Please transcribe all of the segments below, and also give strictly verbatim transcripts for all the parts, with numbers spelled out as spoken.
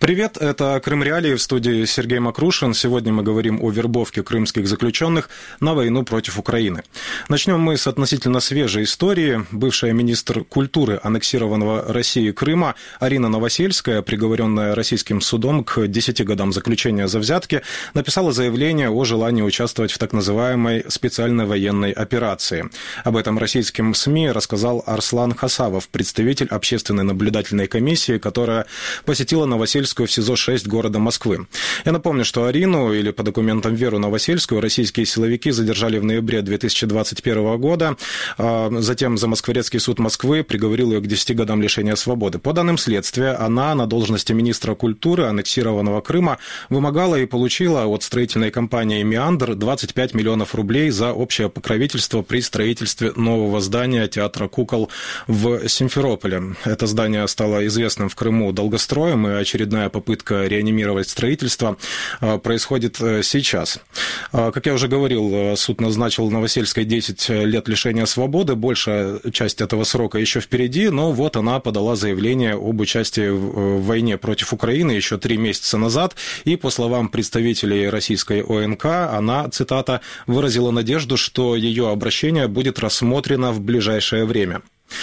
Привет, это Крым Реалии, в студии Сергей Макрушин. Сегодня мы говорим о вербовке крымских заключенных на войну против Украины. Начнем мы с относительно свежей истории. Бывшая министр культуры аннексированного России Крыма Арина Новосельская, приговоренная российским судом к десяти годам заключения за взятки, написала заявление о желании участвовать в так называемой специальной военной операции. Об этом российским СМИ рассказал Арслан Хасавов, представитель общественной наблюдательной комиссии, которая посетила Новосельскую в СИЗО шесть города Москвы. Я напомню, что Арину, или по документам Веру Новосельскую, российские силовики задержали в ноябре две тысячи двадцать первого года. Затем Замоскворецкий суд Москвы приговорил ее к десяти годам лишения свободы. По данным следствия, она на должности министра культуры аннексированного Крыма вымогала и получила от строительной компании «Меандр» двадцать пять миллионов рублей за общее покровительство при строительстве нового здания театра кукол в Симферополе. Это здание стало известным в Крыму долгостроем, и очередная попытка реанимировать строительство происходит сейчас. Как я уже говорил, суд назначил Новосельской десять лет лишения свободы. Большая часть этого срока еще впереди, но вот она подала заявление об участии в войне против Украины еще три месяца назад. И, по словам представителей российской ОНК, она, цитата, выразила надежду, что ее обращение будет рассмотрено в ближайшее время.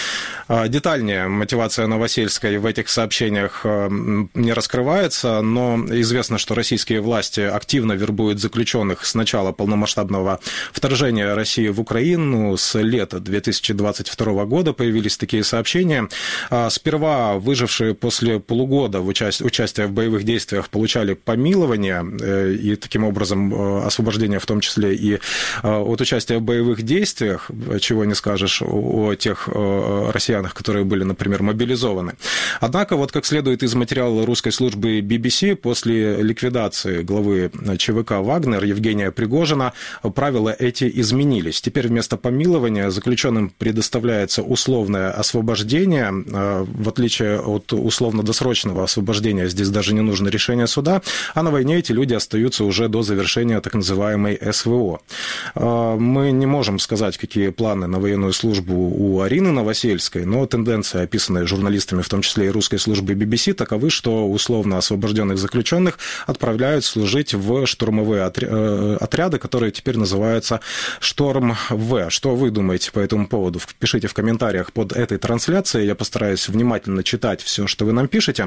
Детальнее мотивация Новосельской в этих сообщениях не раскрывается, но известно, что российские власти активно вербуют заключенных с начала полномасштабного вторжения России в Украину. С лета две тысячи двадцать второго года появились такие сообщения. Сперва выжившие после полугода в участии, участия в боевых действиях получали помилование и таким образом освобождение, в том числе и от участия в боевых действиях, чего не скажешь о тех россиянах, которые были, например, мобилизованы. Однако, вот как следует из материала русской службы би би си, после ликвидации главы ЧВК «Вагнер» Евгения Пригожина правила эти изменились. Теперь вместо помилования заключенным предоставляется условное освобождение. В отличие от условно-досрочного освобождения, здесь даже не нужно решение суда, а на войне эти люди остаются уже до завершения так называемой эс вэ о. Мы не можем сказать, какие планы на военную службу у Арины Новосельской, но тенденции, описанные журналистами, в том числе и русской службы би би си, таковы, что условно освобожденных заключенных отправляют служить в штурмовые отряды, которые теперь называются «Шторм-В». Что вы думаете по этому поводу? Пишите в комментариях под этой трансляцией. Я постараюсь внимательно читать все, что вы нам пишете.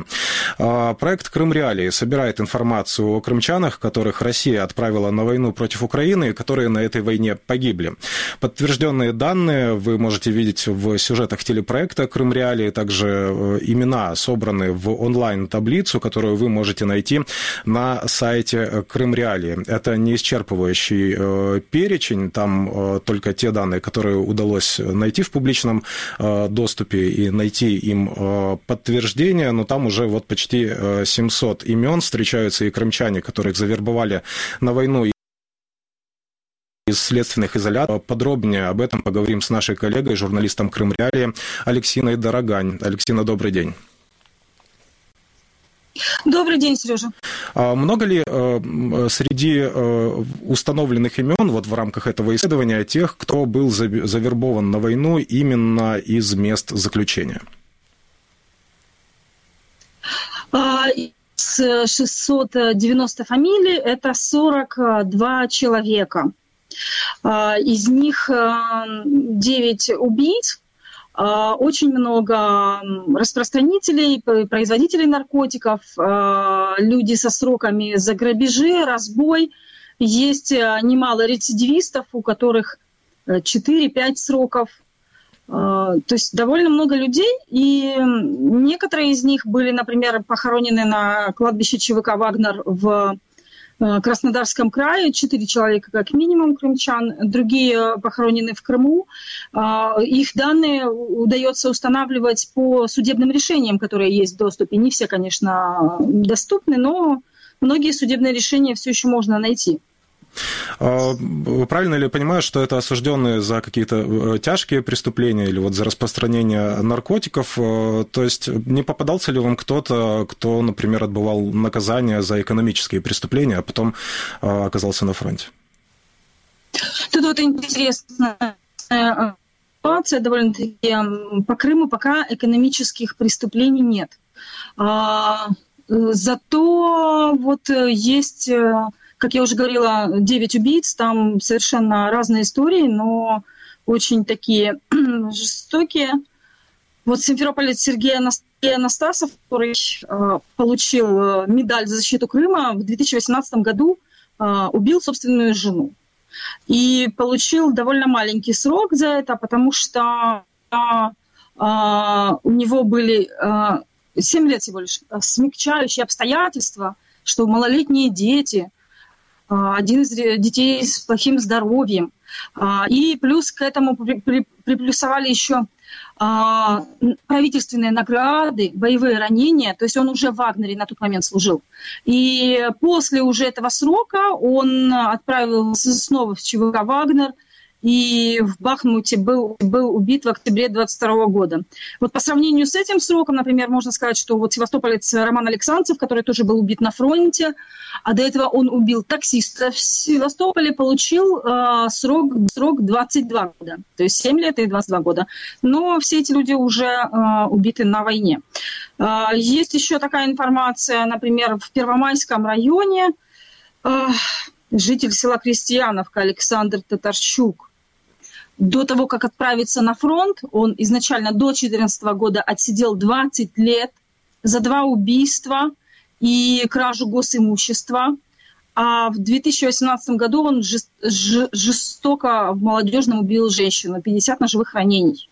Проект «Крым Реалии» собирает информацию о крымчанах, которых Россия отправила на войну против Украины и которые на этой войне погибли. Подтвержденные данные вы можете видеть в сюжетах телепроекта «Крым Реалии». Также имена собраны в онлайн-таблицу, которую вы можете найти на сайте «Крым Реалии». Это не исчерпывающий перечень, там только те данные, которые удалось найти в публичном доступе и найти им подтверждение, но там уже вот почти семьсот имен, встречаются и крымчане, которых завербовали на войну из следственных изоляторов. Подробнее об этом поговорим с нашей коллегой, журналистом Крым Реалии Алексиной Дорогань. Алексина, добрый день. Добрый день, Сережа. Много ли среди установленных имен вот в рамках этого исследования тех, кто был завербован на войну именно из мест заключения? С шестисот девянося фамилий это сорок два человека. Из них девять убийц, очень много распространителей, производителей наркотиков, люди со сроками за грабежи, разбой. Есть немало рецидивистов, у которых четыре-пять сроков. То есть довольно много людей, и некоторые из них были, например, похоронены на кладбище ЧВК «Вагнер» в Краснодарском крае, четыре человека как минимум крымчан, другие похоронены в Крыму. Их данные удается устанавливать по судебным решениям, которые есть в доступе. Не все, конечно, доступны, но многие судебные решения все еще можно найти. Правильно ли я понимаю, что это осужденные за какие-то тяжкие преступления или вот за распространение наркотиков? То есть не попадался ли вам кто-то, кто, например, отбывал наказание за экономические преступления, а потом оказался на фронте? Тут вот интересная ситуация довольно-таки. По Крыму пока экономических преступлений нет. зато вот есть, как я уже говорила, девять убийц, там совершенно разные истории, но очень такие жестокие. Вот симферополец Сергей Анастасов, который э, получил медаль за защиту Крыма, в две тысячи восемнадцатом году э, убил собственную жену. И получил довольно маленький срок за это, потому что э, э, у него были э, семь лет всего лишь смягчающие обстоятельства, что малолетние дети, э, один из детей с плохим здоровьем. Э, и плюс к этому при, при, приплюсовали еще правительственные награды, боевые ранения, то есть он уже в Вагнере на тот момент служил. И после уже этого срока он отправился снова в ЧВК «Вагнер», и в Бахмуте был, был убит в октябре двадцать второго года. Вот по сравнению с этим сроком, например, можно сказать, что вот севастополец Роман Александров, который тоже был убит на фронте, а до этого он убил таксиста в Севастополе, получил э, срок, срок двадцать два года, то есть семь лет и двадцать два года. Но все эти люди уже э, убиты на войне. Э, есть еще такая информация, например, в Первомайском районе э, житель села Крестьяновка Александр Татарчук. До того, как отправиться на фронт, он изначально до две тысячи четырнадцатого года отсидел двадцать лет за два убийства и кражу госимущества. А в две тысячи восемнадцатом году он жестоко в молодежном убил женщину, пятьдесят ножевых ранений.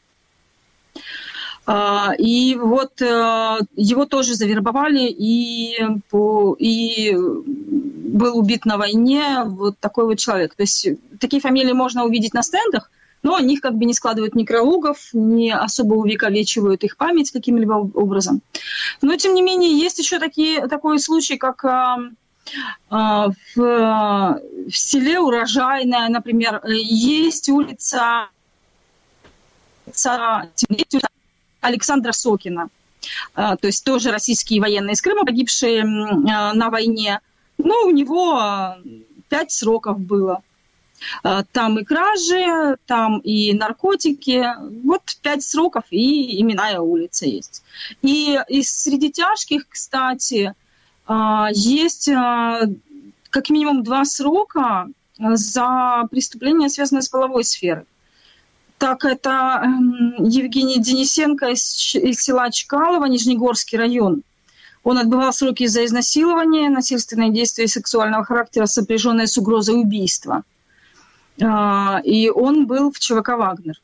И вот его тоже завербовали, и, и был убит на войне вот такой вот человек. То есть такие фамилии можно увидеть на стендах, но о них как бы не складывают некрологов, не особо увековечивают их память каким-либо образом. Но, тем не менее, есть еще такие, такой случай, как а, а, в, в селе Урожайное, например, есть улица, улица Александра Сокина, а, то есть тоже российские военные из Крыма, погибшие а, на войне. Но у него пять сроков было. Там и кражи, там и наркотики. Вот пять сроков, и именная улица есть. И, и среди тяжких, кстати, есть как минимум два срока за преступления, связанные с половой сферой. Так, это Евгений Денисенко из, из села Чкалово, Нижнегорский район. Он отбывал сроки за изнасилование, насильственные действия сексуального характера, сопряженные с угрозой убийства. И он был в ЧВК «Вагнер».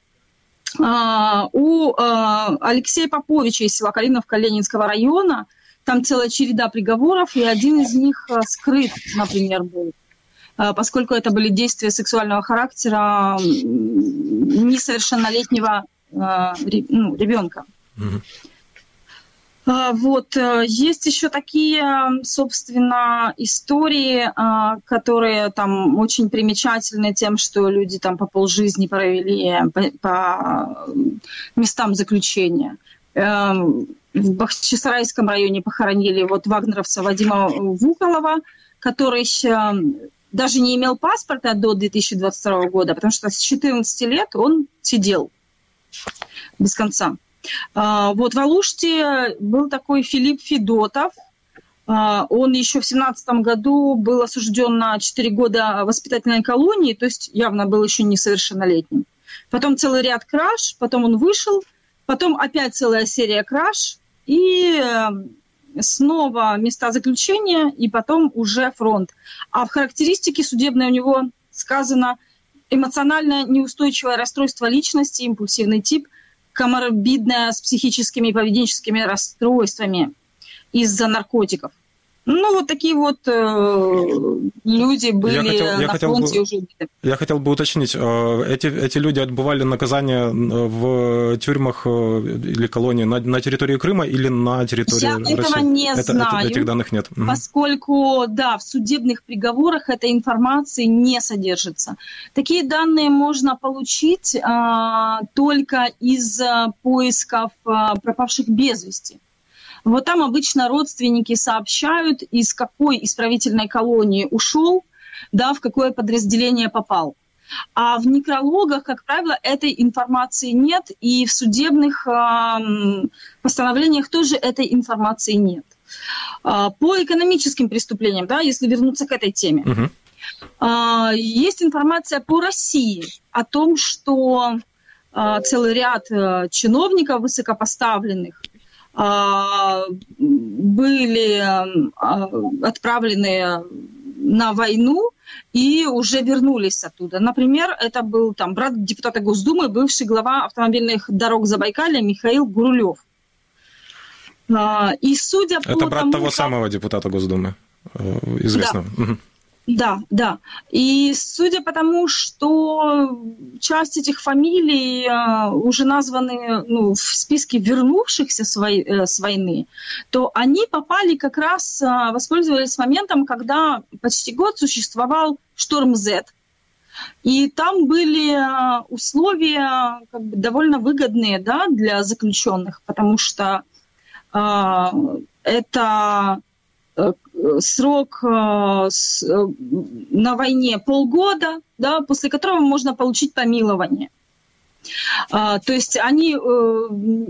У Алексея Поповича из села Калиновка Ленинского района там целая череда приговоров, и один из них скрыт, например, был, поскольку это были действия сексуального характера несовершеннолетнего ну, ребенка. Mm-hmm. Вот. Есть еще такие, собственно, истории, которые там очень примечательны тем, что люди там по полжизни провели по, по местам заключения. В Бахчисарайском районе похоронили вот вагнеровца Вадима Вуколова, который даже не имел паспорта до две тысячи двадцать второго года, потому что с четырнадцати лет он сидел без конца. Вот в Алуште был такой Филипп Федотов. Он еще в семнадцатом году был осужден на четыре года воспитательной колонии, то есть явно был еще несовершеннолетним. Потом целый ряд краж, потом он вышел, потом опять целая серия краж, и снова места заключения, и потом уже фронт. А в характеристике судебной у него сказано эмоционально неустойчивое расстройство личности, импульсивный тип, коморбидная с психическими и поведенческими расстройствами из-за наркотиков. Ну, вот такие вот э, люди были я хотел, на я фронте бы, уже убиты. Я хотел бы уточнить, эти, эти люди отбывали наказание в тюрьмах или колонии на, на территории Крыма или на территории я России? Я этого не Это, знаю, этих данных нет. Поскольку, да, в судебных приговорах этой информации не содержится. Такие данные можно получить а, только из поисков а, пропавших без вести. Вот там обычно родственники сообщают, из какой исправительной колонии ушел, да, в какое подразделение попал. А в некрологах, как правило, этой информации нет, и в судебных э, постановлениях тоже этой информации нет. По экономическим преступлениям, да, если вернуться к этой теме, uh-huh. есть информация по России о том, что целый ряд чиновников высокопоставленных были отправлены на войну и уже вернулись оттуда. Например, это был там брат депутата Госдумы, бывший глава автомобильных дорог Забайкалья Михаил Гурулев. И судя по это брат тому, того как... самого депутата Госдумы, известного. Да. Угу. Да, да. И судя по тому, что часть этих фамилий уже названы ну, в списке вернувшихся с войны, то они попали как раз, воспользовались моментом, когда почти год существовал Шторм Z. И там были условия как бы, довольно выгодные, да, для заключенных, потому что э, это... срок э, с, э, на войне полгода, да, после которого можно получить помилование. А, то есть они э,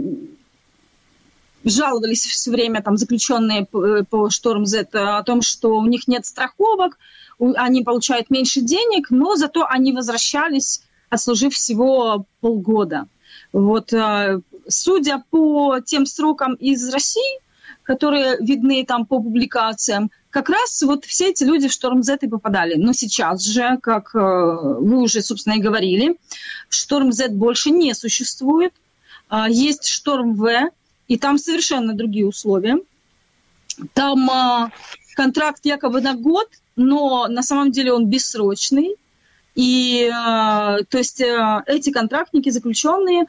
жаловались все время, там, заключенные по, по Шторм Z, о том, что у них нет страховок, у, они получают меньше денег, но зато они возвращались, отслужив всего полгода. Вот, э, судя по тем срокам из России, которые видны там по публикациям, как раз вот все эти люди в Шторм Z и попадали. Но сейчас же, как вы уже, собственно, и говорили, Шторм Z больше не существует. Есть Шторм В, и там совершенно другие условия. Там контракт якобы на год, но на самом деле он бессрочный. И то есть эти контрактники, заключенные,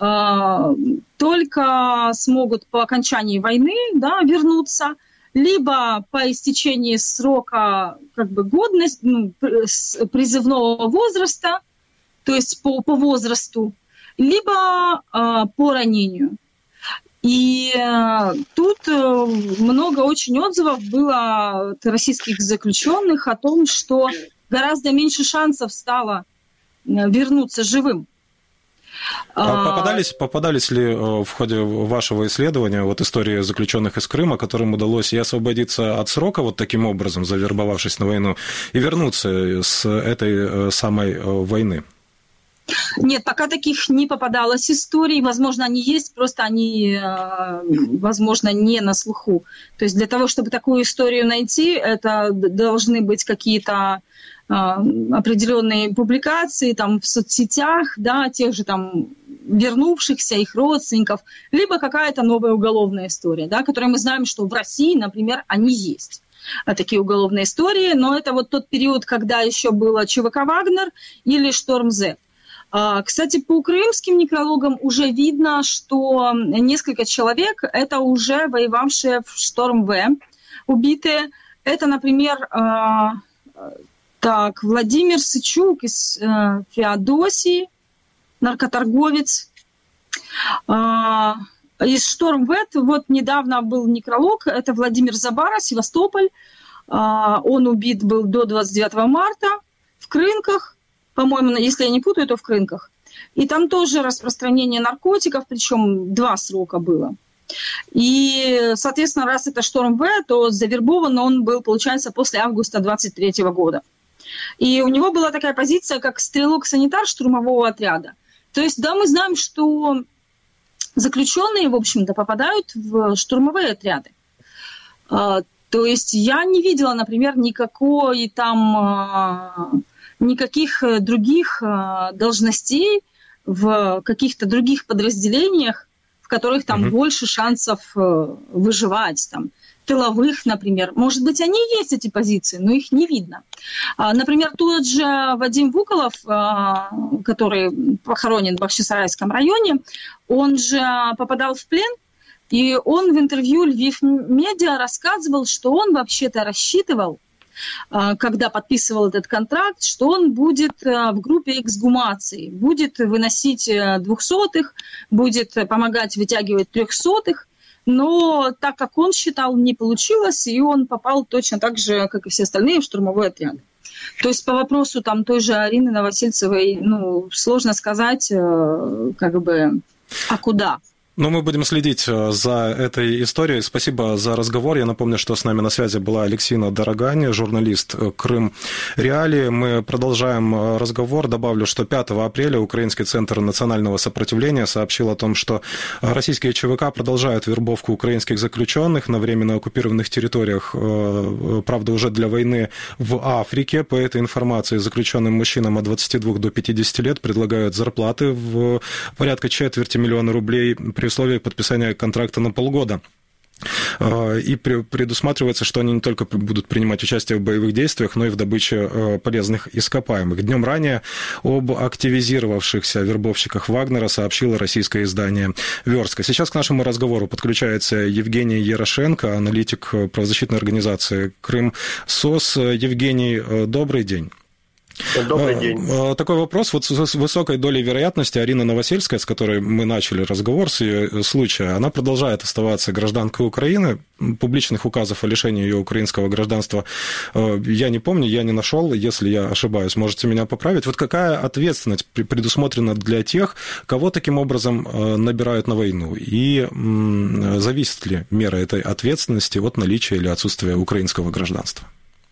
только смогут по окончании войны, да, вернуться, либо по истечении срока как бы, годности, ну, призывного возраста, то есть по, по возрасту, либо э, по ранению. И э, тут э, много очень отзывов было от российских заключенных о том, что гораздо меньше шансов стало вернуться живым. А попадались, попадались ли в ходе вашего исследования вот истории заключенных из Крыма, которым удалось и освободиться от срока вот таким образом, завербовавшись на войну, и вернуться с этой самой войны? Нет, пока таких не попадалось историй. Возможно, они есть, просто они, возможно, не на слуху. То есть для того, чтобы такую историю найти, это должны быть какие-то определенные публикации там, в соцсетях, да, тех же там вернувшихся, их родственников, либо какая-то новая уголовная история, да, которую мы знаем, что в России, например, они есть. Такие уголовные истории, но это вот тот период, когда еще было ЧВК «Вагнер» или «Шторм Z». Кстати, по крымским некрологам уже видно, что несколько человек – это уже воевавшие в «Шторм В» убитые. Это, например, так, Владимир Сычук из э, Феодосии, наркоторговец. Э, из Шторм В, вот недавно был некролог, это Владимир Забара, Севастополь. Э, он убит был до двадцать девятого марта в Крынках, по-моему, если я не путаю, то в Крынках. И там тоже распространение наркотиков, причем два срока было. И, соответственно, раз это Шторм В, то завербован он был, получается, после августа двадцать третьего года. И у него была такая позиция, как стрелок-санитар штурмового отряда. То есть, да, мы знаем, что заключенные, в общем-то, попадают в штурмовые отряды. То есть я не видела, например, никакой там, никаких других должностей в каких-то других подразделениях, в которых там mm-hmm. больше шансов выживать, там, тыловых, например. Может быть, они есть, эти позиции, но их не видно. Например, тот же Вадим Вуколов, который похоронен в Бахчисарайском районе, он же попадал в плен, и он в интервью Львив Медиа рассказывал, что он вообще-то рассчитывал, когда подписывал этот контракт, что он будет в группе эксгумации, будет выносить двухсотых, будет помогать вытягивать трехсотых, но так как он считал, не получилось, и он попал точно так же, как и все остальные, в штурмовой отряд. То есть по вопросу там, той же Арины Новосельцевой, ну, сложно сказать, как бы, а куда? Ну, мы будем следить за этой историей. Спасибо за разговор. Я напомню, что с нами на связи была Алексина Дорогань, журналист «Крым Реалии». Мы продолжаем разговор. Добавлю, что пятого апреля Украинский центр национального сопротивления сообщил о том, что российские ЧВК продолжают вербовку украинских заключенных на временно оккупированных территориях, правда, уже для войны в Африке. По этой информации заключенным мужчинам от двадцати двух до пятидесяти лет предлагают зарплаты в порядка четверти миллиона рублей при условии подписания контракта на полгода. И предусматривается, что они не только будут принимать участие в боевых действиях, но и в добыче полезных ископаемых. Днем ранее об активизировавшихся вербовщиках Вагнера сообщило российское издание «Верстка». Сейчас к нашему разговору подключается Евгений Ярошенко, аналитик правозащитной организации «Крым-СОС». Евгений, добрый день. Добрый день. Такой вопрос. Вот с высокой долей вероятности Арина Новосельская, с которой мы начали разговор, с ее случая, она продолжает оставаться гражданкой Украины. Публичных указов о лишении ее украинского гражданства я не помню, я не нашел. Если я ошибаюсь, можете меня поправить. Вот какая ответственность предусмотрена для тех, кого таким образом набирают на войну? И зависит ли мера этой ответственности от наличия или отсутствия украинского гражданства?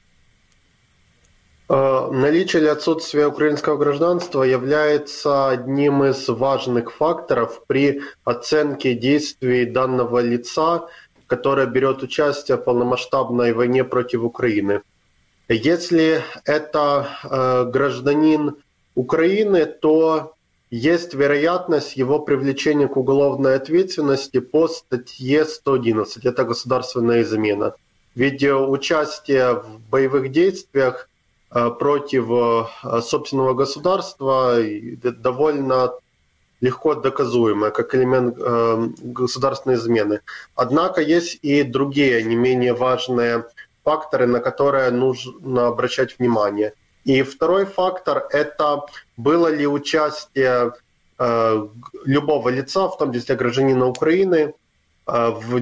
Наличие или отсутствие украинского гражданства является одним из важных факторов при оценке действий данного лица, которое берет участие в полномасштабной войне против Украины. Если это гражданин Украины, то есть вероятность его привлечения к уголовной ответственности по статье сто одиннадцать. Это государственная измена. Ведь участие в боевых действиях против собственного государства довольно легко доказуемое, как элемент государственной измены. Однако есть и другие, не менее важные факторы, на которые нужно обращать внимание. И второй фактор – это было ли участие любого лица, в том числе гражданина Украины, в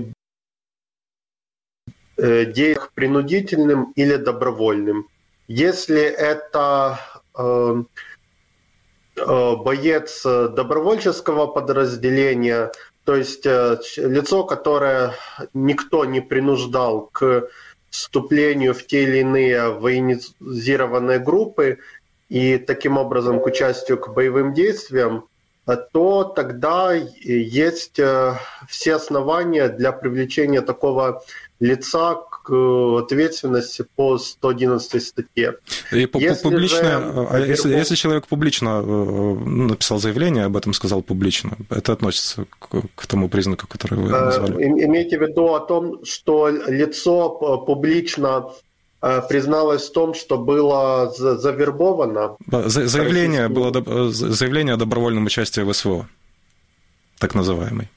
действиях принудительным или добровольным. Если это э, э, боец добровольческого подразделения, то есть э, лицо, которое никто не принуждал к вступлению в те или иные военизированные группы и таким образом к участию к боевым действиям, то тогда есть все основания для привлечения такого лица к ответственности по сто одиннадцатой статье. И если, публично, же... а если, если человек публично написал заявление, об этом сказал публично, это относится к, к тому признаку, который вы назвали? Имейте в виду о том, что лицо публично призналось в том, что было завербовано. Заявление, было, заявление о добровольном участии в СВО, так называемый.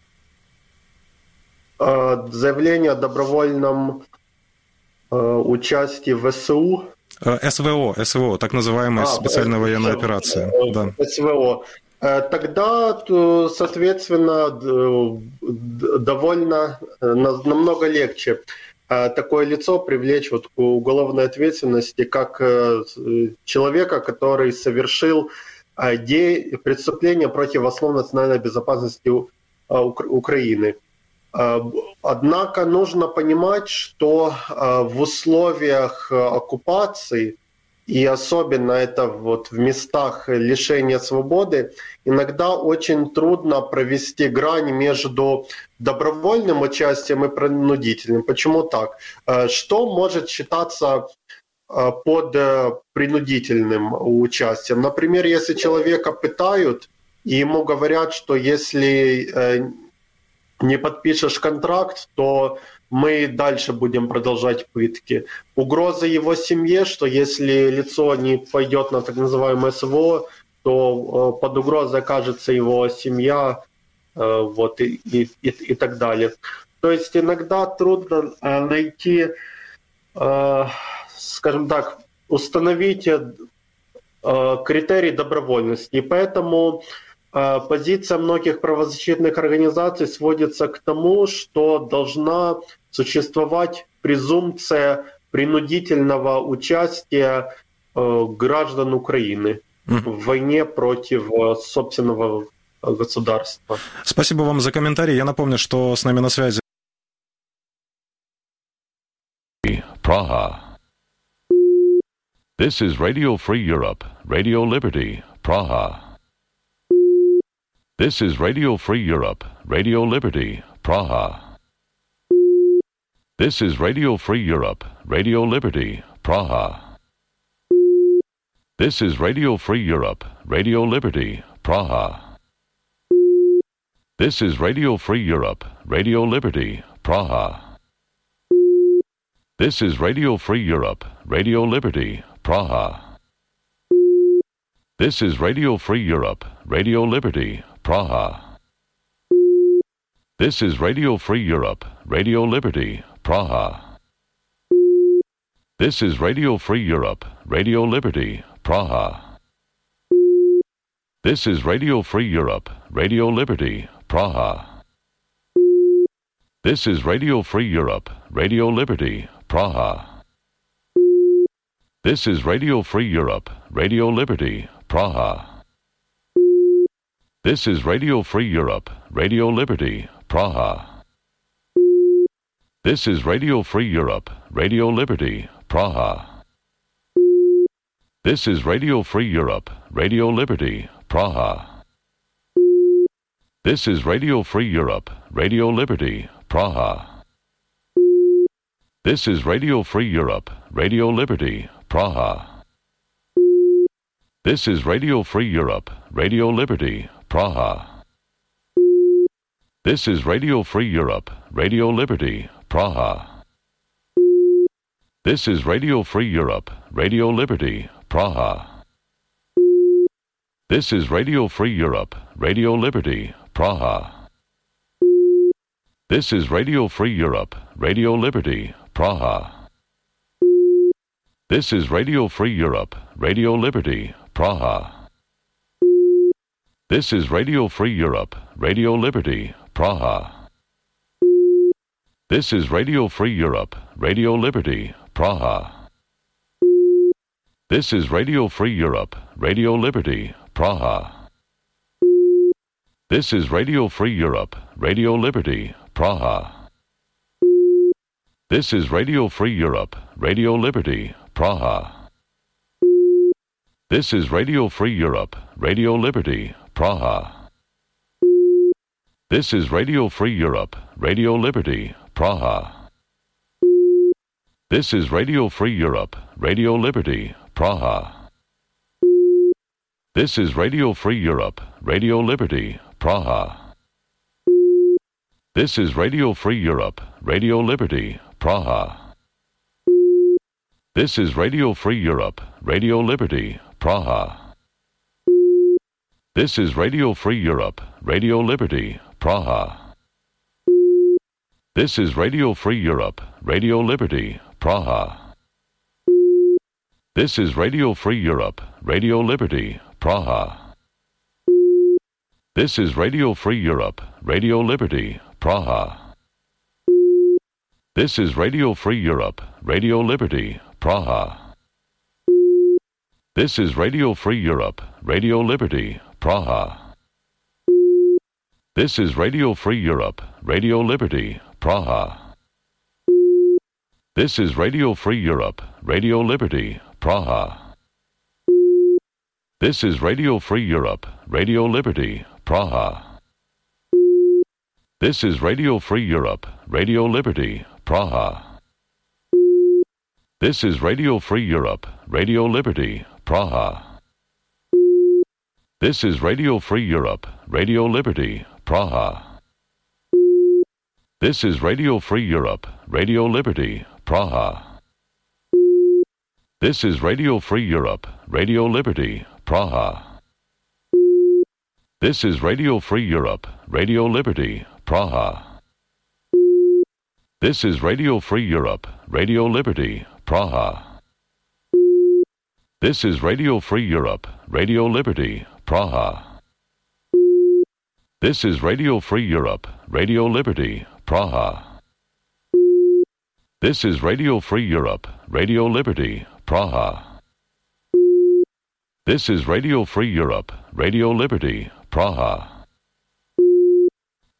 Заявление о добровольном участии в СУ. СВО, СВО, так называемая а, специальная СВО, военная операция. Да. СВО. Тогда, соответственно, довольно намного легче такое лицо привлечь вот к уголовной ответственности как человека, который совершил преступление против основ национальной безопасности Украины. Однако нужно понимать, что в условиях оккупации, и особенно это вот в местах лишения свободы, иногда очень трудно провести грань между добровольным участием и принудительным. Почему так? Что может считаться под принудительным участием? Например, если человека пытают, и ему говорят, что если не подпишешь контракт, то мы дальше будем продолжать пытки. Угроза его семье, что если лицо не пойдет на так называемое СВО, то под угрозой окажется его семья, вот, и, и, и так далее. То есть иногда трудно найти, скажем так, установить критерий добровольности. И поэтому позиция многих правозащитных организаций сводится к тому, что должна существовать презумпция принудительного участия граждан Украины в войне против собственного государства. Спасибо вам за комментарий. Я напомню, что с нами на связи Praha. This is Radio Free Europe, Radio Liberty, Praha. This is Radio Free Europe, Radio Liberty, Praha. This is Radio Free Europe, Radio Liberty, Praha. This is Radio Free Europe, Radio Liberty, Praha. This is Radio Free Europe, Radio Liberty, Praha. This is Radio Free Europe, Radio Liberty, Praha. This is Radio Free Europe, Radio Liberty, Praha. This is Radio Free Europe, Radio Liberty, Praha. This is Radio Free Europe, Radio Liberty, Praha. This is Radio Free Europe, Radio Liberty, Praha. This is Radio Free Europe, Radio Liberty, Praha. This is Radio Free Europe, Radio Liberty, Praha. This is Radio Free Europe, Radio Liberty, Praha. This is Radio Free Europe, Radio Liberty, Praha. This is Radio Free Europe, Radio Liberty, Praha. This is Radio Free Europe, Radio Liberty, Praha. This is Radio Free Europe, Radio Liberty, Praha. This is Radio Free Europe, Radio Liberty, Praha. This is Radio Free Europe, Radio Liberty, Praha. This is Radio Free Europe, Radio Liberty, Praha. This is Radio Free Europe, Radio Liberty, Praha. This is Radio Free Europe, Radio Liberty, Praha. This is Radio Free Europe, Radio Liberty, Praha. This is Radio Free Europe, Radio Liberty, Praha. This is Radio Free Europe, Radio Liberty, Praha. This is Radio Free Europe, Radio Liberty, Praha. This is Radio Free Europe, Radio Liberty, Praha. This is Radio Free Europe, Radio Liberty, Praha. This is Radio Free Europe, Radio Liberty, Praha. This is Radio Free Europe, Radio Liberty, Praha. This is Radio Free Europe, Radio Liberty, Praha. This is Radio Free Europe, Radio Liberty, Praha. This is Radio Free Europe, Radio Liberty, Praha. This is Radio Free Europe, Radio Liberty, Praha. This is Radio Free Europe, Radio Liberty, Praha. This is Radio Free Europe, Radio Liberty, Praha. This is Radio Free Europe, Radio Liberty, Praha. This is Radio Free Europe, Radio Liberty, Praha. This is Radio Free Europe, Radio Liberty, Praha. This is Radio Free Europe, Radio Liberty, Praha. This is Radio Free Europe, Radio Liberty, Praha. This is Radio Free Europe, Radio Liberty, Praha. This is Radio Free Europe, Radio Liberty, Praha. This is Radio Free Europe, Radio Liberty, Praha. This is Radio Free Europe, Radio Liberty, Praha. This is Radio Free Europe, Radio Liberty, Praha. This is Radio Free Europe, Radio Liberty, Praha. This is Radio Free Europe, Radio Liberty, Praha. This is Radio Free Europe, Radio Liberty, Praha. This is Radio Free Europe, Radio Liberty, Praha. This is Radio Free Europe, Radio Liberty, Praha. This is Radio Free Europe, Radio Liberty, Praha. This is Radio Free Europe, Radio Liberty, Praha. This is Radio Free Europe, Radio Liberty, Praha.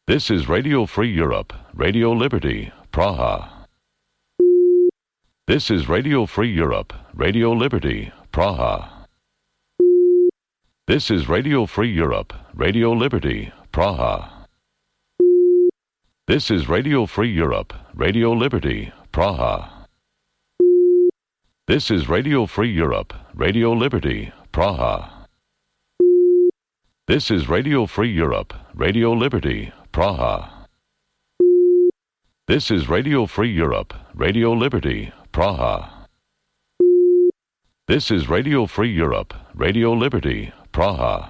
This is Radio Free Europe, Radio Liberty, Praha. This is Radio Free Europe, Radio Liberty, Praha. This is Radio Free Europe, Radio Liberty, Praha. This is Radio Free Europe, Radio Liberty, Praha. This is Radio Free Europe, Radio Liberty, Praha. This is Radio Free Europe, Radio Liberty, Praha. This is Radio Free Europe, Radio Liberty, Praha. This is Radio Free Europe, Radio Liberty, Praha.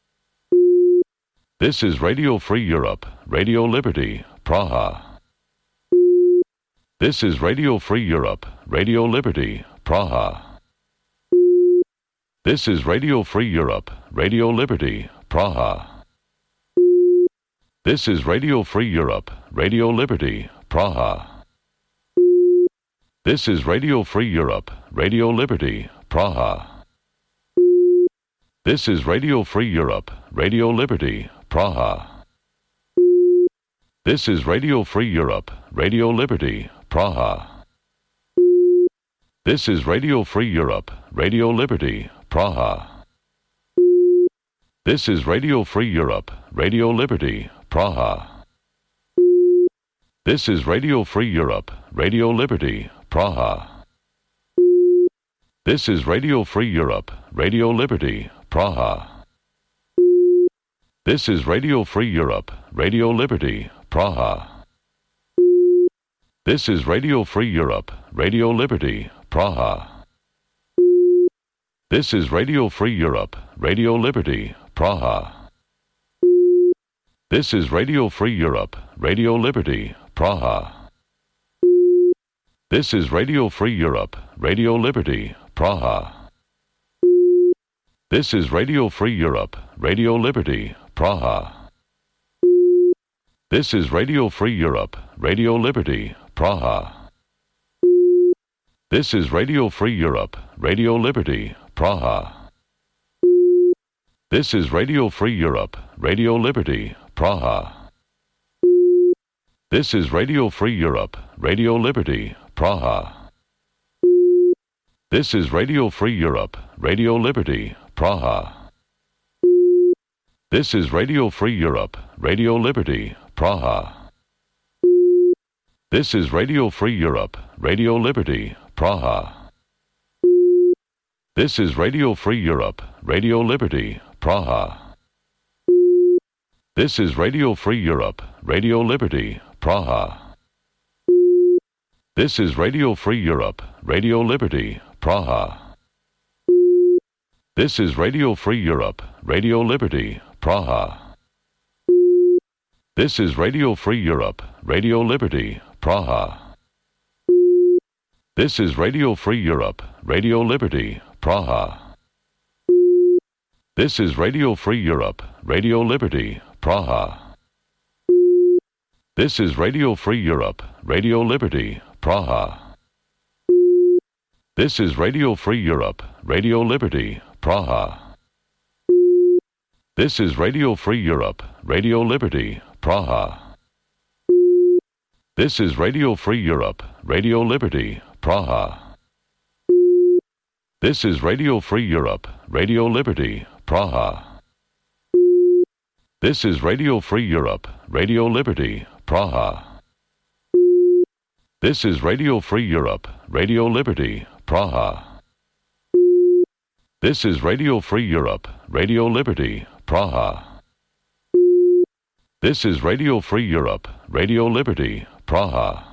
This is Radio Free Europe, Radio Liberty, Praha. This is Radio Free Europe, Radio Liberty, Praha. This is Radio Free Europe, Radio Liberty, Praha. This is Radio Free Europe, Radio Liberty, Praha. This is Radio Free Europe, Radio Liberty, Praha. This is Radio Free Europe, Radio Liberty, Praha. This is Radio Free Europe, Radio Liberty, Praha. This is Radio Free Europe, Radio Liberty, Praha. This is Radio Free Europe, Radio Liberty, Praha. This is Radio Free Europe, Radio Liberty, Praha. This is Radio Free Europe, Radio Liberty, Praha. This is Radio Free Europe, Radio Liberty, Praha. This is Radio Free Europe, Radio Liberty, Praha. This is Radio Free Europe, Radio Liberty, Praha. This is Radio Free Europe, Radio Liberty, Praha. This is Radio Free Europe, Radio Liberty, Praha. This is Radio Free Europe, Radio Liberty, Praha. This is Radio Free Europe, Radio Liberty, Praha. This is Radio Free Europe, Radio Liberty, Praha. This is Radio Free Europe, Radio Liberty, Praha. This is Radio Free Europe, Radio Liberty, Praha. This is Radio Free Europe, Radio Liberty, Praha. This is Radio Free Europe, Radio Liberty, Praha. This is Radio Free Europe, Radio Liberty, Praha. This is Radio Free Europe, Radio Liberty, Praha. This is Radio Free Europe, Radio Liberty, Praha. This is Radio Free Europe, Radio Liberty, Praha. This is Radio Free Europe, Radio Liberty, Praha. This is Radio Free Europe, Radio Liberty, Praha. This is Radio Free Europe, Radio Liberty, Praha. This is Radio Free Europe, Radio Liberty, Praha. This is Radio Free Europe, Radio Liberty, Praha. This is Radio Free Europe, Radio Liberty, Praha. This is Radio Free Europe, Radio Liberty, Praha. This is Radio Free Europe, Radio Liberty, Praha. This is Radio Free Europe, Radio Liberty, Praha. This is Radio Free Europe, Radio Liberty, Praha. This is Radio Free Europe, Radio Liberty, Praha. This is Radio Free Europe, Radio Liberty, Praha. This is Radio Free Europe, Radio Liberty, Praha.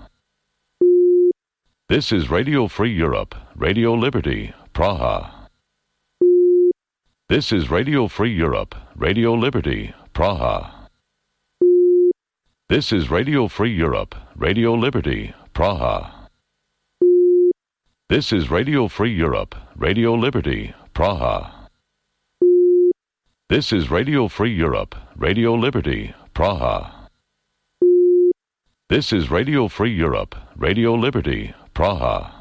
This is Radio Free Europe, Radio Liberty, Praha. This is Radio Free Europe, Radio Liberty, Praha. This is Radio Free Europe, Radio Liberty, Praha. This is Radio Free Europe, Radio Liberty, Praha. This is Radio Free Europe, Radio Liberty, Praha. This is Radio Free Europe, Radio Liberty, Praha.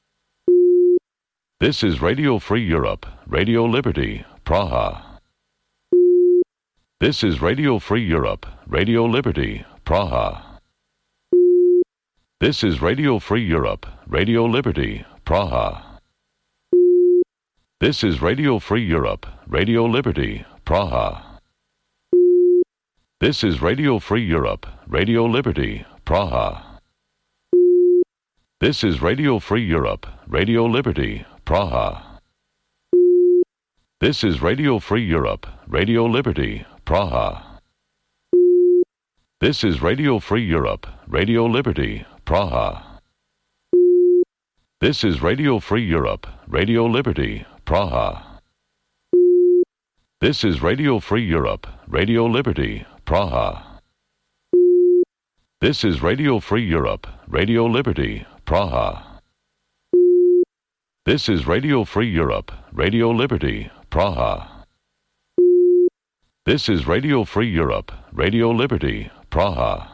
This is Radio Free Europe, Radio Liberty, Praha. This is Radio Free Europe, Radio Liberty, Praha. This is Radio Free Europe, Radio Liberty, Praha. This is Radio Free Europe, Radio Liberty, Praha. This is Radio Free Europe, Radio Liberty, Praha. This is Radio Free Europe, Radio Liberty, Praha. This is Radio Free Europe, Radio Liberty, Praha. This is Radio Free Europe, Radio Liberty, Praha. This is Radio Free Europe, Radio Liberty, Praha. This is Radio Free Europe, Radio Liberty, Praha. This is Radio Free Europe, Radio Liberty, Praha. This is Radio Free Europe, Radio Liberty, Praha. This is Radio Free Europe, Radio Liberty, Praha.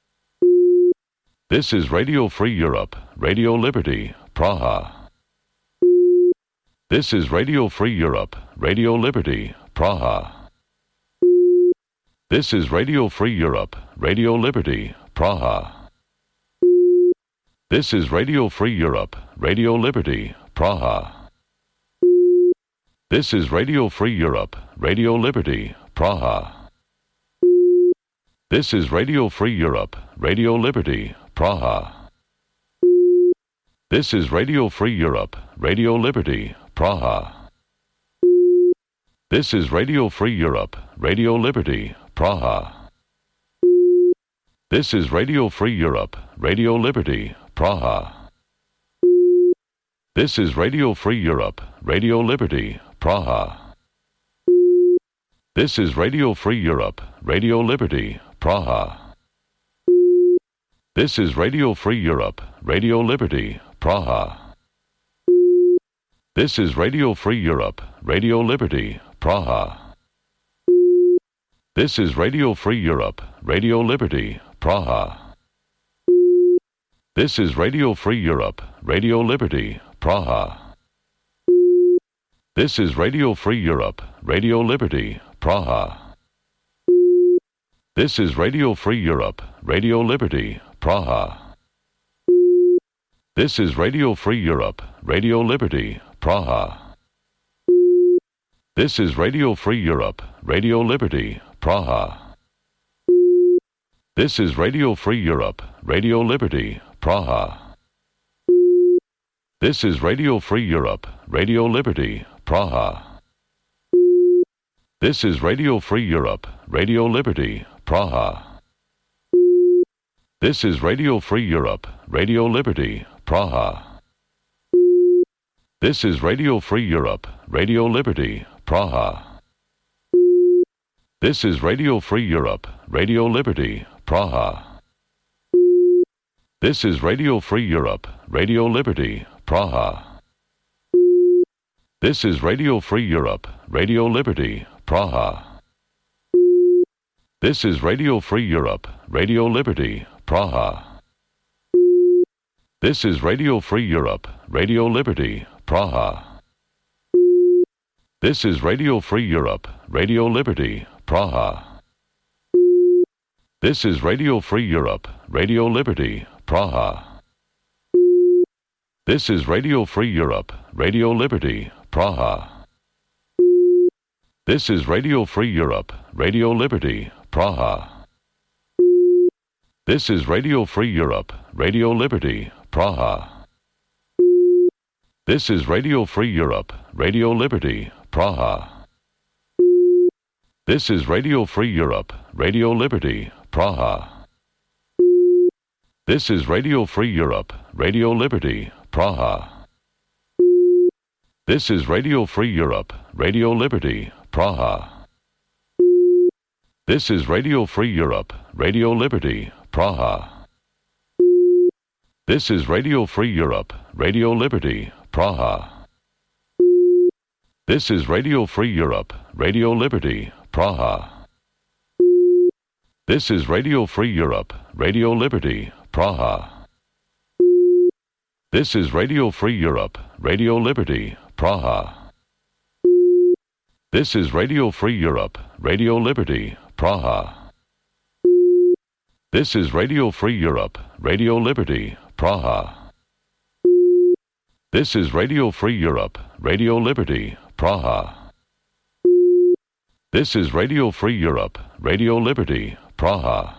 This is Radio Free Europe, Radio Liberty, Praha. This is Radio Free Europe, Radio Liberty, Praha. This is Radio Free Europe, Radio Liberty, Praha. This is Radio Free Europe, Radio Liberty, Praha. This is Radio Free Europe, Radio Liberty, Praha. This is Radio Free Europe, Radio Liberty, Praha. This is Radio Free Europe, Radio Liberty, Praha. This is Radio Free Europe, Radio Liberty, Praha. This is Radio Free Europe, Radio Liberty, Praha. This is Radio Free Europe, Radio Liberty, Praha. This is Radio Free Europe, Radio Liberty, Praha. This is Radio Free Europe, Radio Liberty, Praha. This is Radio Free Europe, Radio Liberty, Praha. This is Radio Free Europe, Radio Liberty, Praha. This is Radio Free Europe, Radio Liberty, Praha. This is Radio Free Europe, Radio Liberty, Praha. This is Radio Free Europe, Radio Liberty, Praha. This is Radio Free Europe, Radio Liberty, Praha. This is Radio Free Europe, Radio Liberty, Praha. This is Radio Free Europe, Radio Liberty, Praha. This is Radio Free Europe, Radio Liberty, Praha. This is Radio Free Europe, Radio Liberty, Praha. This is Radio Free Europe, Radio Liberty, Praha. This is Radio Free Europe, Radio Liberty, Praha. This is Radio Free Europe, Radio Liberty, Praha. This is Radio Free Europe, Radio Liberty, Praha. This is Radio Free Europe, Radio Liberty, Praha. This is Radio Free Europe, Radio Liberty, Praha. This is Radio Free Europe, Radio Liberty, Praha. This is Radio Free Europe, Radio Liberty, Praha. This is Radio Free Europe, Radio Liberty, Praha. This is Radio Free Europe, Radio Liberty, Praha. This is Radio Free Europe, Radio Liberty, Praha. This is Radio Free Europe, Radio Liberty, Praha. This is Radio Free Europe, Radio Liberty, Praha. This is Radio Free Europe, Radio Liberty, Praha. This is Radio Free Europe, Radio Liberty, Praha. This is Radio Free Europe, Radio Liberty, Praha. This is Radio Free Europe, Radio Liberty, Praha. This is Radio Free Europe, Radio Liberty, Praha. This is Radio Free Europe, Radio Liberty, Praha. This is Radio Free Europe, Radio Liberty, Praha. This is Radio Free Europe, Radio Liberty, Praha. This is Radio Free Europe, Radio Liberty, Praha. This is Radio Free Europe, Radio Liberty, Praha. This is Radio Free Europe, Radio Liberty, Praha. This is Radio Free Europe, Radio Liberty, Praha.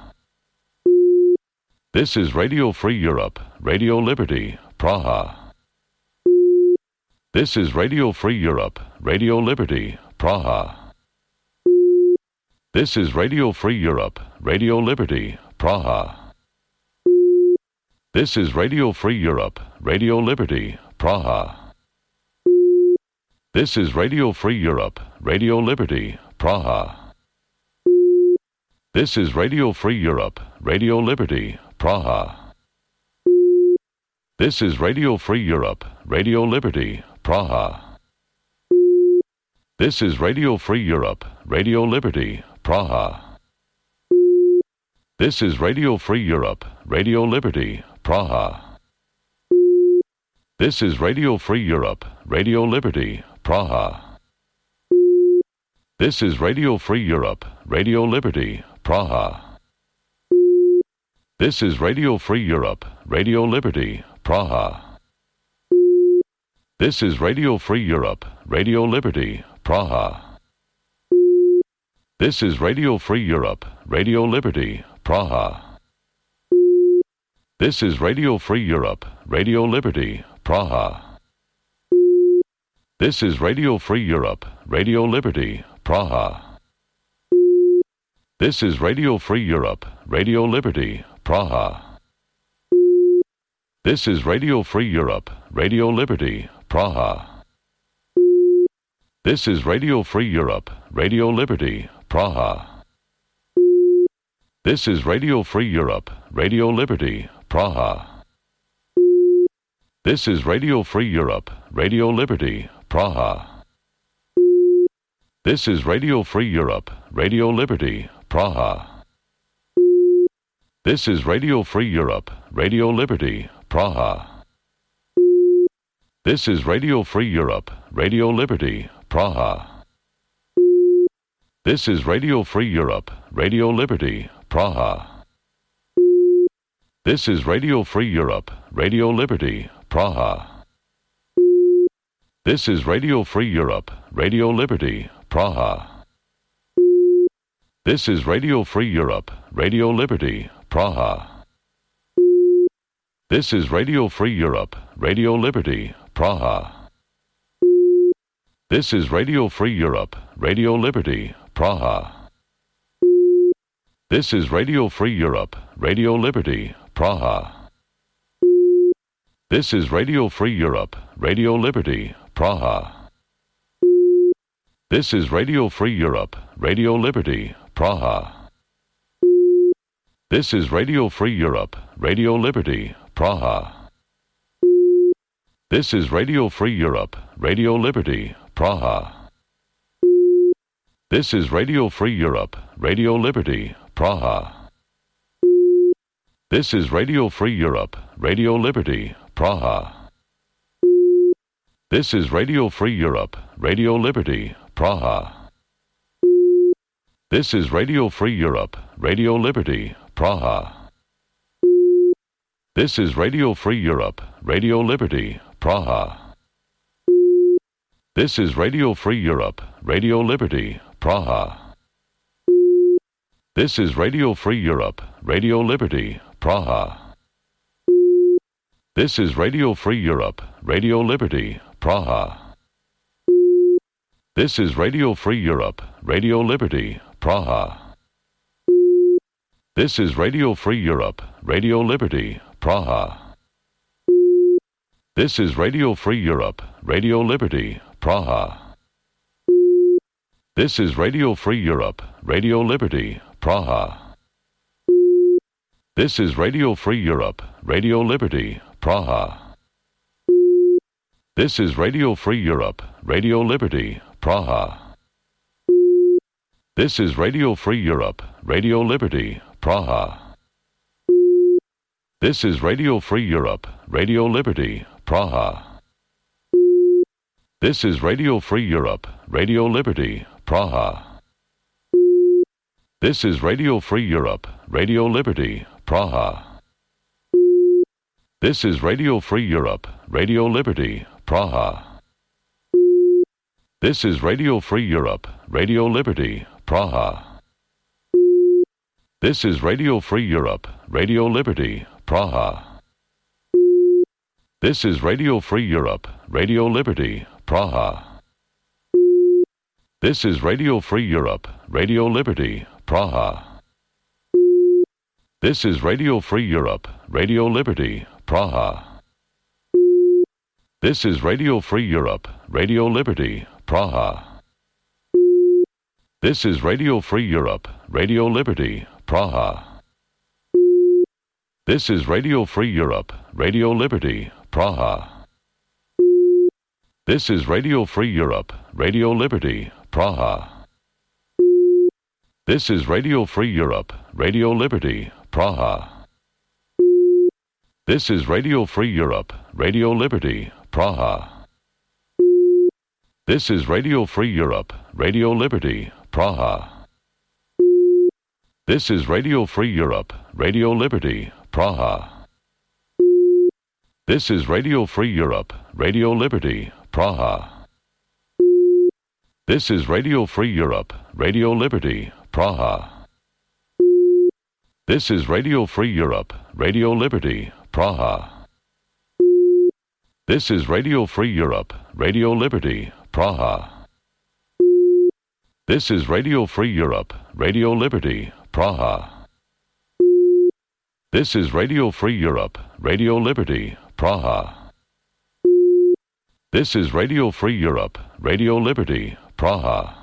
This is Radio Free Europe, Radio Liberty, Praha. This is Radio Free Europe, Radio Liberty, Praha. This is Radio Free Europe, Radio Liberty, Praha. This is Radio Free Europe, Radio Liberty, Praha. This is Radio Free Europe, Radio Liberty, Praha. This is Radio Free Europe, Radio Liberty, Praha. This is Radio Free Europe, Radio Liberty, Praha. This is Radio Free Europe, Radio Liberty, Praha. This is Radio Free Europe, Radio Liberty, Praha. This is Radio Free Europe, Radio Liberty, Praha. This is Radio Free Europe, Radio Liberty, Praha. This is Radio Free Europe, Radio Liberty, Praha. This is Radio Free Europe, Radio Liberty, Praha. This is Radio Free Europe, Radio Liberty, Praha. This is Radio Free Europe, Radio Liberty, Praha. This is Radio Free Europe, Radio Liberty, Praha. This is Radio Free Europe, Radio Liberty, Praha. This is Radio Free Europe, Radio Liberty, Praha. This is Radio Free Europe, Radio Liberty, Praha. This is Radio Free Europe, Radio Liberty, Praha. This is Radio Free Europe, Radio Liberty, Praha. This is Radio Free Europe, Radio Liberty, Praha. This is Radio Free Europe, Radio Liberty, Praha. This is Radio Free Europe, Radio Liberty, Praha. This is Radio Free Europe, Radio Liberty, Praha. This is Radio Free Europe, Radio Liberty, Praha. This is Radio Free Europe, Radio Liberty, Praha. This is Radio Free Europe, Radio Liberty, Praha. This is Radio Free Europe, Radio Liberty, Praha. This is Radio Free Europe, Radio Liberty, Praha. This is Radio Free Europe, Radio Liberty, Praha. This is Radio Free Europe, Radio Liberty, Praha. This is Radio Free Europe, Radio Liberty, Praha. This is Radio Free Europe, Radio Liberty, Praha. This is Radio Free Europe, Radio Liberty, Praha. This is Radio Free Europe, Radio Liberty, Praha. This is Radio Free Europe, Radio Liberty, Praha. This is Radio Free Europe, Radio Liberty, Praha. This is Radio Free Europe, Radio Liberty, Praha. This is Radio Free Europe, Radio Liberty, Praha. This is Radio Free Europe, Radio Liberty, Praha. This is Radio Free Europe, Radio Liberty, Praha. This is Radio Free Europe, Radio Liberty, Praha. This is Radio Free Europe, Radio Liberty, Praha. This is Radio Free Europe, Radio Liberty, Praha. This is Radio Free Europe, Radio Liberty, Praha. This is Radio Free Europe, Radio Liberty, Praha. This is Radio Free Europe, Radio Liberty, Praha. This is Radio Free Europe, Radio Liberty, Praha. This is Radio Free Europe, Radio Liberty, Praha. This is Radio Free Europe, Radio Liberty, Praha. This is Radio Free Europe, Radio Liberty, Praha. This is Radio Free Europe, Radio Liberty, Praha. This is Radio Free Europe, Radio Liberty, Praha. This is Radio Free Europe, Radio Liberty, Praha. This is Radio Free Europe, Radio Liberty, Praha. This is Radio Free Europe, Radio Liberty, Praha. This is Radio Free Europe, Radio Liberty, Praha. This is Radio Free Europe, Radio Liberty, Praha. This is Radio Free Europe, Radio Liberty, Praha. This is Radio Free Europe, Radio Liberty, Praha. This is Radio Free Europe, Radio Liberty, Praha. This is Radio Free Europe, Radio Liberty, Praha. This is Radio Free Europe, Radio Liberty, Praha. This is Radio Free Europe, Radio Liberty, Praha. This is Radio Free Europe, Radio Liberty, Praha. This is Radio Free Europe, Radio Liberty, Praha. This is Radio Free Europe, Radio Liberty, Praha. This is Radio Free Europe, Radio Liberty, Praha. This is Radio Free Europe, Radio Liberty, Praha. This is Radio Free Europe, Radio Liberty, Praha. This is Radio Free Europe, Radio Liberty, Praha. This is Radio Free Europe, Radio Liberty, Praha. This is Radio Free Europe, Radio Liberty, Praha.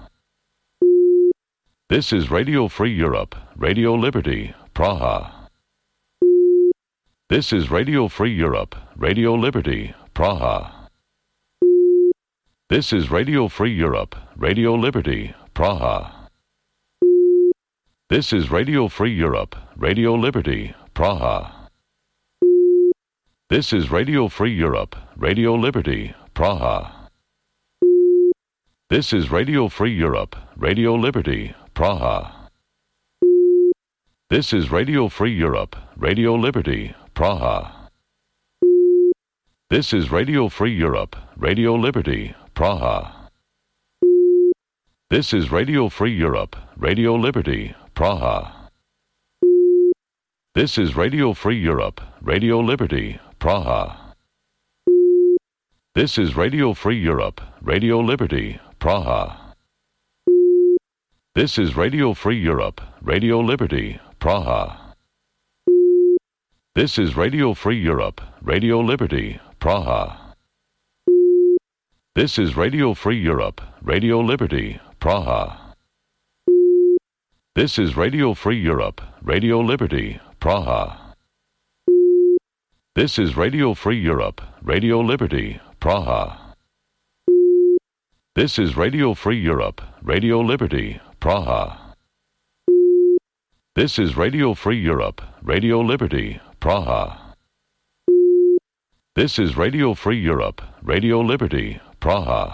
This is Radio Free Europe, Radio Liberty, Praha. This is Radio Free Europe, Radio Liberty, Praha. This is Radio Free Europe, Radio Liberty, Praha. This is Radio Free Europe, Radio Liberty, Praha. This is Radio Free Europe, Radio Liberty, Praha. This is Radio Free Europe, Radio Liberty, Praha. This is Radio Free Europe, Radio Liberty, Praha. This is Radio Free Europe, Radio Liberty, Praha. This is Radio Free Europe, Radio Liberty, Praha. This is Radio Free Europe, Radio Liberty, Praha. This is Radio Free Europe, Radio Liberty, Praha. This is Radio Free Europe, Radio Liberty, Praha. This is Radio Free Europe, Radio Liberty, Praha. This is Radio Free Europe, Radio Liberty, Praha. This is Radio Free Europe, Radio Liberty, Praha. This is Radio Free Europe, Radio Liberty, Praha. This is Radio Free Europe, Radio Liberty, Praha. This is Radio Free Europe, Radio Liberty, Praha. This is Radio Free Europe, Radio Liberty, Praha.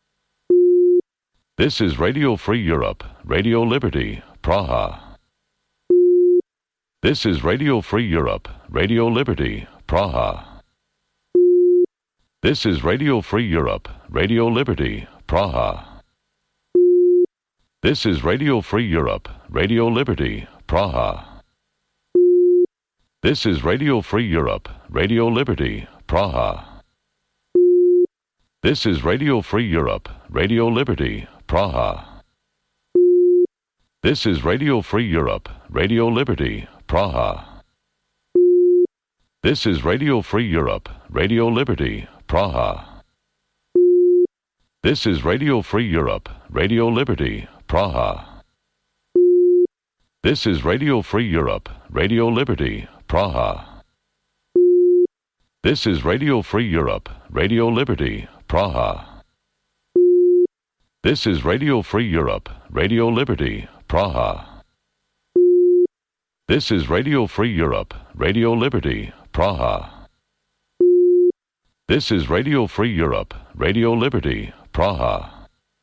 This is Radio Free Europe, Radio Liberty, Praha. This is Radio Free Europe, Radio Liberty, Praha. This is Radio Free Europe, Radio Liberty, Praha. This is Radio Free Europe, Radio Liberty, Praha. This is Radio Free Europe, Radio Liberty, Praha. This is Radio Free Europe, Radio Liberty, Praha. This is Radio Free Europe, Radio Liberty, Praha. This is Radio Free Europe, Radio Liberty, Praha. This is Radio Free Europe, Radio Liberty, Praha. This is Radio Free Europe, Radio Liberty, Praha. This is Radio Free Europe, Radio Liberty, Praha. This is Radio Free Europe, Radio Liberty, Praha. This is Radio Free Europe, Radio Liberty, Praha. This is Radio Free Europe, Radio Liberty, Praha.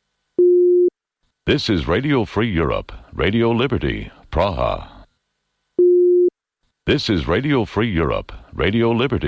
This is Radio Free Europe, Radio Liberty, Praha. This is Radio Free Europe, Radio Liberty.